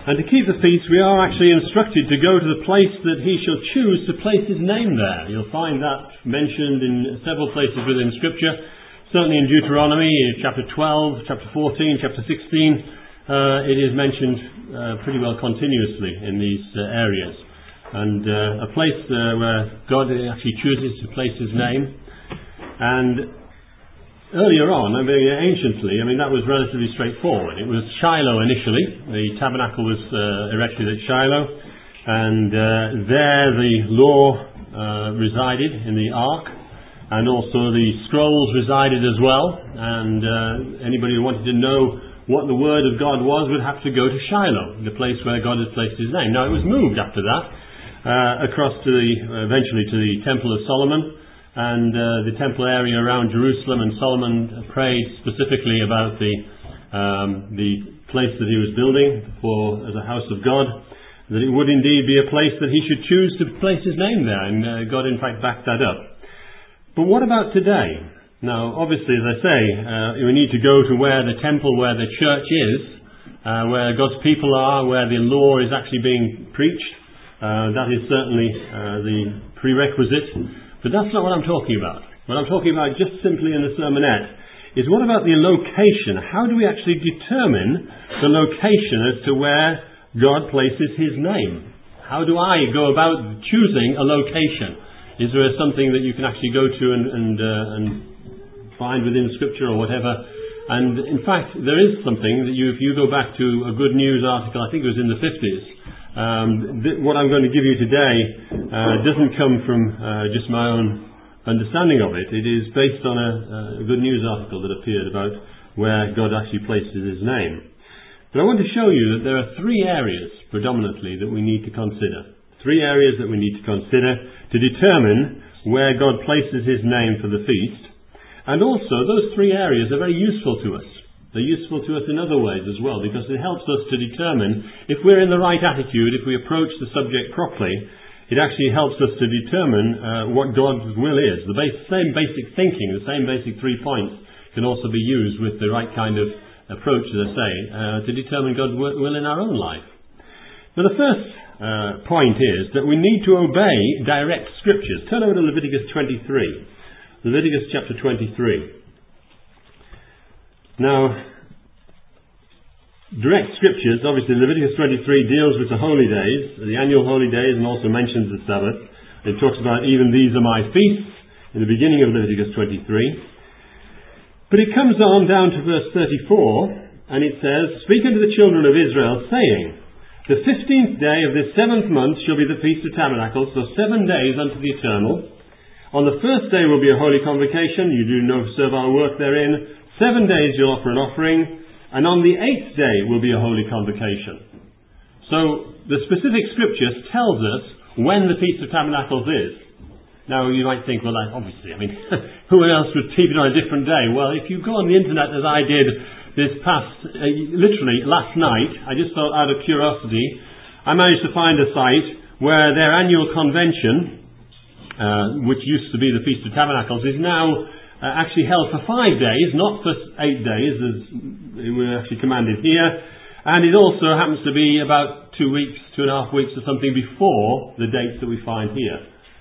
And to keep the feast, we are actually instructed to go to the place that he shall choose to place his name there. You'll find that mentioned in several places within Scripture. Certainly in Deuteronomy, chapter 12, chapter 14, chapter 16, it is mentioned pretty well continuously in these areas. And a place where God actually chooses to place his name. And earlier on, anciently, that was relatively straightforward. It was Shiloh initially. The tabernacle was erected at Shiloh, and there the law resided in the ark, and also the scrolls resided as well. And anybody who wanted to know what the word of God was would have to go to Shiloh, the place where God had placed his name. Now, it was moved after that across to eventually to the Temple of Solomon, and the temple area around Jerusalem, and Solomon prayed specifically about the place that he was building as a house of God, that it would indeed be a place that he should choose to place his name there, and God in fact backed that up. But what about today? Now, obviously, as I say, we need to go to where the temple, where the church is, where God's people are, where the law is actually being preached. That is certainly the prerequisite. But that's not what I'm talking about. What I'm talking about just simply in the sermonette is what about the location? How do we actually determine the location as to where God places his name? How do I go about choosing a location? Is there something that you can actually go to and find within Scripture or whatever? And in fact, there is something that if you go back to a Good News article, I think it was in the 50s, what I'm going to give you today doesn't come from just my own understanding of it. It is based on a Good News article that appeared about where God actually places his name. But I want to show you that there are three areas predominantly that we need to consider. Three areas that we need to consider to determine where God places his name for the feast. And also, those three areas are very useful to us. They're useful to us in other ways as well, because it helps us to determine if we're in the right attitude, if we approach the subject properly. It actually helps us to determine what God's will is. The same basic thinking, the same basic 3 points can also be used with the right kind of approach, as I say, to determine God's will in our own life. Now, the first point is that we need to obey direct scriptures. Turn over to Leviticus 23. Leviticus chapter 23. Now, direct scriptures, obviously Leviticus 23 deals with the holy days, the annual holy days, and also mentions the Sabbath. It talks about even these are my feasts in the beginning of Leviticus 23. But it comes on down to verse 34, and it says, "Speak unto the children of Israel, saying, The 15th day of this 7th month shall be the Feast of Tabernacles, so 7 days unto the Eternal. On the first day will be a holy convocation, you do no servile work therein. 7 days you'll offer an offering, and on the 8th day will be a holy convocation." So the specific scriptures tells us when the Feast of Tabernacles is. Now you might think, well, obviously, who else would keep it on a different day? Well, if you go on the internet as I did literally last night, I just thought out of curiosity, I managed to find a site where their annual convention, which used to be the Feast of Tabernacles, is now actually held for 5 days, not for 8 days as we're actually commanded here, and it also happens to be about 2 weeks, 2.5 weeks or something before the dates that we find here.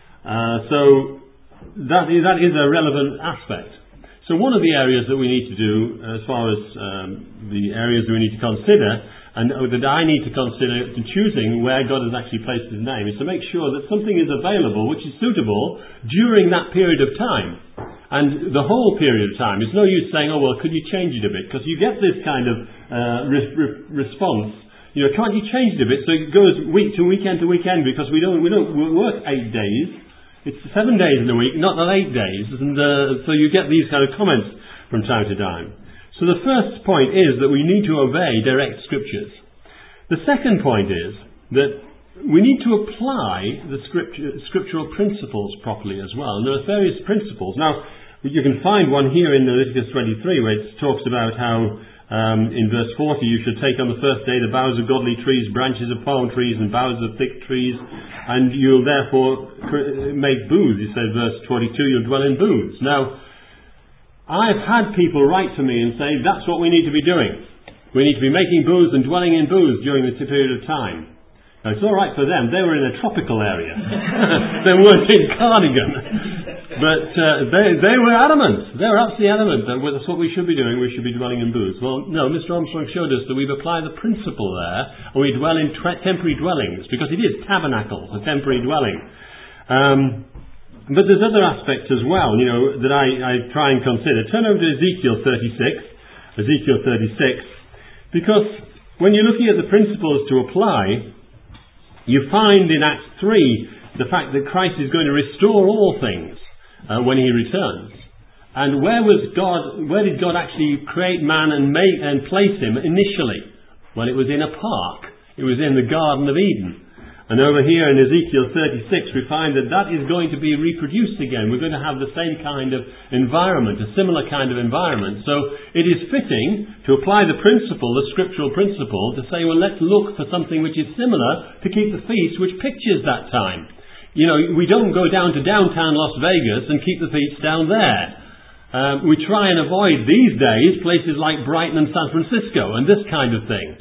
So that is a relevant aspect. So one of the areas that we need to do, as far as the areas that we need to consider, and that I need to consider in choosing where God has actually placed his name, is to make sure that something is available which is suitable during that period of time. And the whole period of time. It's no use saying, oh, well, could you change it a bit? Because you get this kind of response. Can't you change it a bit? So it goes week to weekend to weekend, because we don't work 8 days. It's 7 days in a week, not 8 days. And so you get these kind of comments from time to time. So the first point is that we need to obey direct scriptures. The second point is that we need to apply the scriptural principles properly as well. And there are various principles. Now, you can find one here in Leviticus 23 where it talks about how in verse 40 you should take on the first day the boughs of godly trees, branches of palm trees and boughs of thick trees, and you'll therefore make booths. He says, verse 22, you'll dwell in booths. Now, I've had people write to me and say, that's what we need to be doing. We need to be making booths and dwelling in booths during this period of time. Now, it's all right for them. They were in a tropical area. They weren't in Cardigan. But they were adamant. They were absolutely adamant that that's what we should be doing. We should be dwelling in booths. Well, no, Mr. Armstrong showed us that we've applied the principle there, and we dwell in temporary dwellings, because it is tabernacles, a temporary dwelling. But there's other aspects as well, that I try and consider. Turn over to Ezekiel 36. Ezekiel 36. Because when you're looking at the principles to apply, you find in Acts 3 the fact that Christ is going to restore all things when he returns. And where did God actually create man and place him initially? Well, it was in a park. It was in the Garden of Eden. And over here in Ezekiel 36 we find that is going to be reproduced again. We're going to have the same kind of environment, a similar kind of environment. So it is fitting to apply the principle, the scriptural principle, to say, well, let's look for something which is similar to keep the feast which pictures that time. We don't go down to downtown Las Vegas and keep the feast down there. We try and avoid these days places like Brighton and San Francisco and this kind of thing.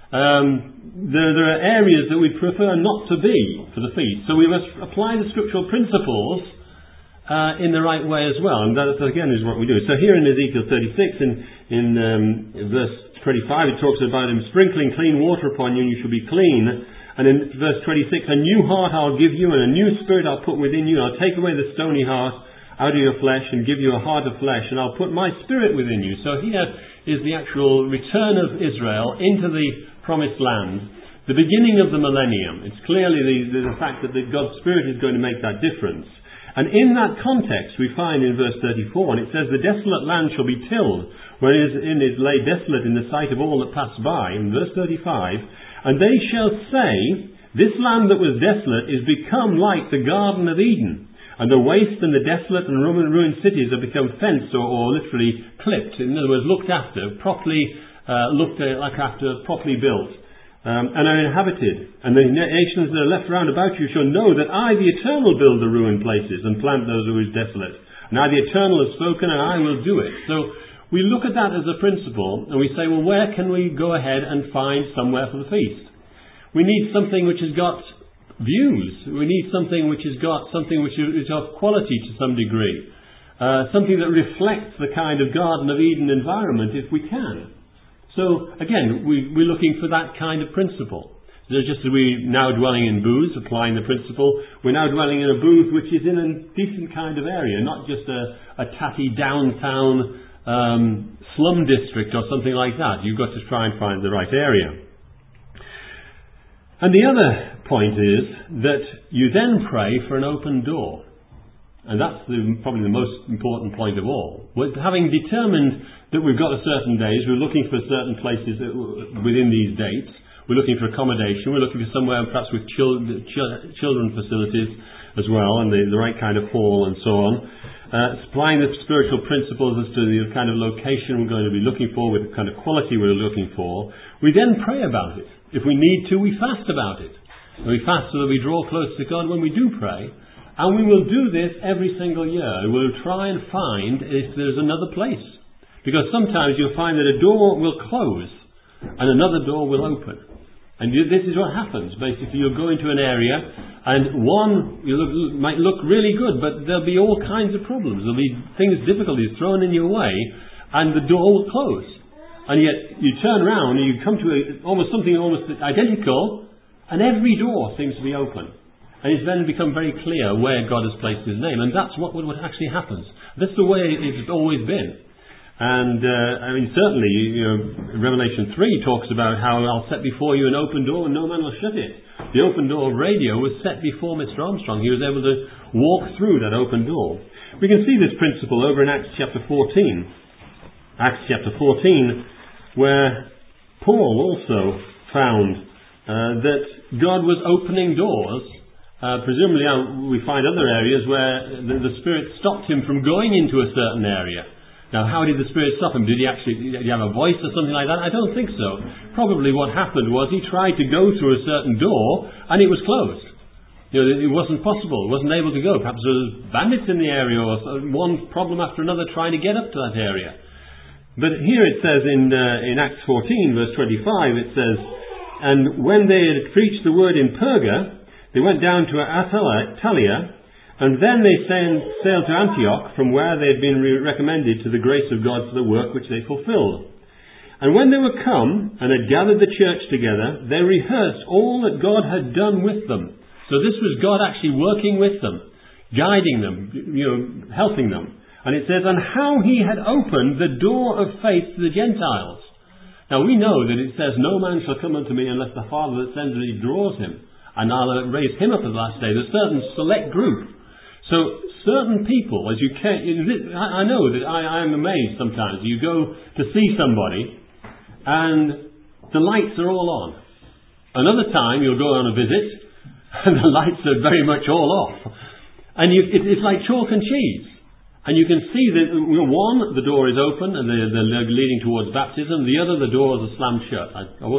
There are areas that we prefer not to be for the feast. So we must apply the scriptural principles in the right way as well. And that, again, is what we do. So here in Ezekiel 36, in verse 25, it talks about him sprinkling clean water upon you, and you shall be clean. And in verse 26, a new heart I'll give you, and a new spirit I'll put within you. I'll take away the stony heart out of your flesh and give you a heart of flesh, and I'll put my spirit within you. So here is the actual return of Israel into the promised land, the beginning of the millennium. It's clearly the fact that God's Spirit is going to make that difference. And in that context we find in verse 34, and it says, the desolate land shall be tilled, when it is laid desolate in the sight of all that pass by, in verse 35, and they shall say, this land that was desolate is become like the Garden of Eden, and the waste and the desolate and ruined cities have become fenced or literally clipped, in other words, looked after, properly properly built, and are inhabited. And the nations that are left round about you shall know that I, the Eternal, build the ruined places and plant those who is desolate. And I, the Eternal, have spoken, and I will do it. So we look at that as a principle, and we say, well, where can we go ahead and find somewhere for the feast? We need something which has got views. We need something which is of quality to some degree. Something that reflects the kind of Garden of Eden environment, if we can. So, again, we're looking for that kind of principle. So just as we're now dwelling in booths, applying the principle, we're now dwelling in a booth which is in a decent kind of area, not just a tatty downtown slum district or something like that. You've got to try and find the right area. And the other point is that you then pray for an open door. And that's probably the most important point of all. Having determined that we've got a certain days, we're looking for certain places within these dates. We're looking for accommodation. We're looking for somewhere perhaps with children facilities as well, and the right kind of hall and so on. Supplying the spiritual principles as to the kind of location we're going to be looking for, with the kind of quality we're looking for. We then pray about it. If we need to, we fast about it. And we fast so that we draw close to God when we do pray. And we will do this every single year. We'll try and find if there's another place. Because sometimes you'll find that a door will close and another door will open. And this is what happens. Basically, you'll go into an area and might look really good, but there'll be all kinds of problems. There'll be difficulties thrown in your way, and the door will close. And yet you turn around and you come to something almost identical, and every door seems to be open. And it's then become very clear where God has placed his name. And that's what actually happens. That's the way it's always been. And, certainly, Revelation 3 talks about how I'll set before you an open door and no man will shut it. The open door of radio was set before Mr. Armstrong. He was able to walk through that open door. We can see this principle over in Acts chapter 14. Acts chapter 14, where Paul also found that God was opening doors. Presumably we find other areas where the Spirit stopped him from going into a certain area. Now, how did the Spirit stop him? Did he have a voice or something like that? I don't think so. Probably what happened was he tried to go through a certain door and it was closed. It wasn't possible. He wasn't able to go. Perhaps there was bandits in the area or one problem after another trying to get up to that area. But here it says in Acts 14, verse 25, it says, "And when they had preached the word in Perga, they went down to Attalia, and then they sailed to Antioch, from where they had been recommended to the grace of God for the work which they fulfilled. And when they were come, and had gathered the church together, they rehearsed all that God had done with them." So this was God actually working with them, guiding them, helping them. And it says, "And how he had opened the door of faith to the Gentiles." Now we know that it says, "No man shall come unto me unless the Father that sends me draws him, and I'll raise him up at the last day." There's a certain select group. So certain people, as you can, I know that I am amazed sometimes. You go to see somebody and the lights are all on. Another time you'll go on a visit and the lights are very much all off. And it's like chalk and cheese. And you can see that one, the door is open and they're leading towards baptism. The other, the doors are slammed shut.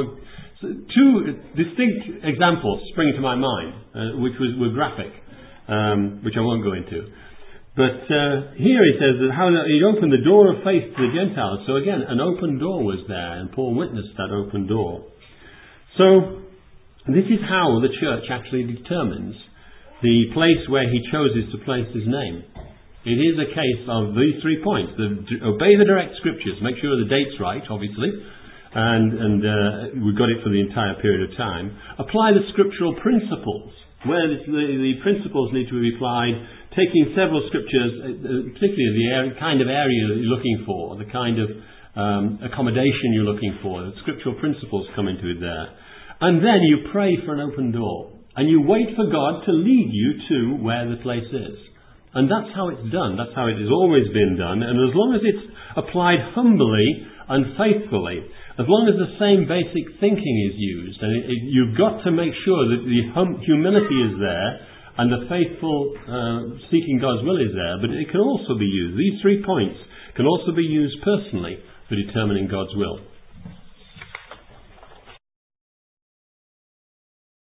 Two distinct examples spring to my mind, which were graphic, which I won't go into. But here he says that how he opened the door of faith to the Gentiles. So again, an open door was there, and Paul witnessed that open door. So this is how the church actually determines the place where he chooses to place his name. It is a case of these 3 points. Obey the direct scriptures. Make sure the date's right, obviously. And we've got it for the entire period of time. Apply the scriptural principles, where the principles need to be applied, taking several scriptures, particularly the kind of area that you're looking for, the kind of accommodation you're looking for. The scriptural principles come into it there. And then you pray for an open door. And you wait for God to lead you to where the place is. And that's how it's done. That's how it has always been done. And as long as it's applied humbly and faithfully, as long as the same basic thinking is used, and you've got to make sure that the humility is there and the faithful seeking God's will is there, but it can also be used. These 3 points can also be used personally for determining God's will.